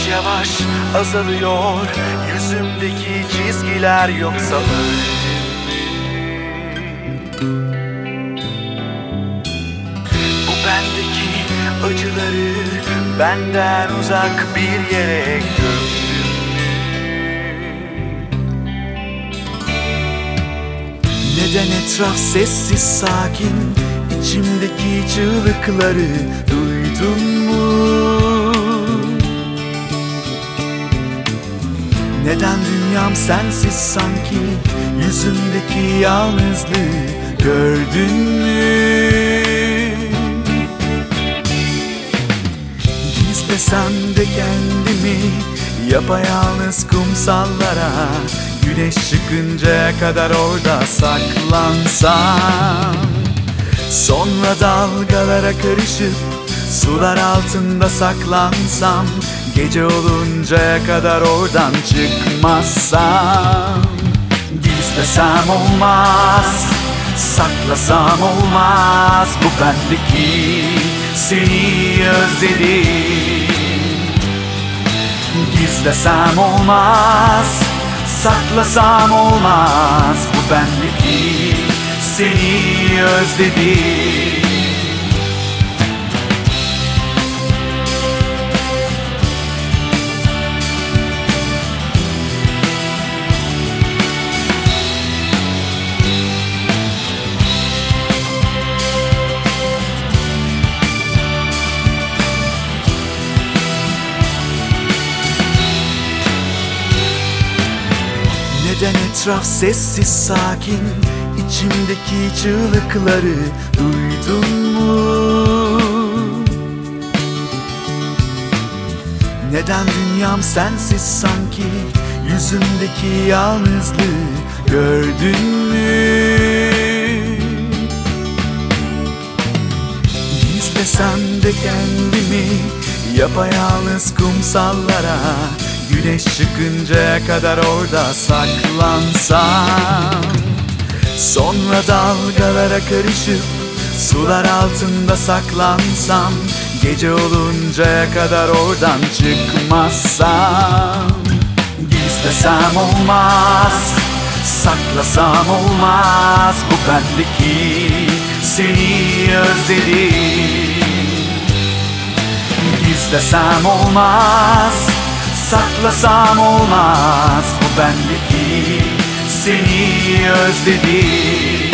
Yavaş yavaş azalıyor yüzümdeki çizgiler, yoksa öldüm mü? Bu bendeki acıları benden uzak bir yere gömdüm mü? Neden etraf sessiz sakin, içimdeki çığlıkları duydun mu? Neden dünyam sensiz sanki, yüzümdeki yalnızlığı gördün mü? Gizlesem de kendimi yapayalnız kumsallara, güneş çıkıncaya kadar orada saklansam, sonra dalgalara karışıp sular altında saklansam, gece oluncaya kadar oradan çıkmazsam. Gizlesem olmaz, saklasam olmaz, bu bendeki seni özledim. Gizlesem olmaz, saklasam olmaz, bu bendeki seni özledim. Neden etraf sessiz sakin, içimdeki çığlıkları duydun mu? Neden dünyam sensiz sanki, yüzümdeki yalnızlığı gördün mü? Gizlesem de kendimi yapayalnız kumsallara, güneş çıkıncaya kadar orada saklansam, sonra dalgalara karışıp sular altında saklansam, gece oluncaya kadar oradan çıkmazsam. Gizlesem olmaz, saklasam olmaz, bu bendeki seni özledim. Gizlesem olmaz, saklasam olmaz, bu bendeki seni özledim.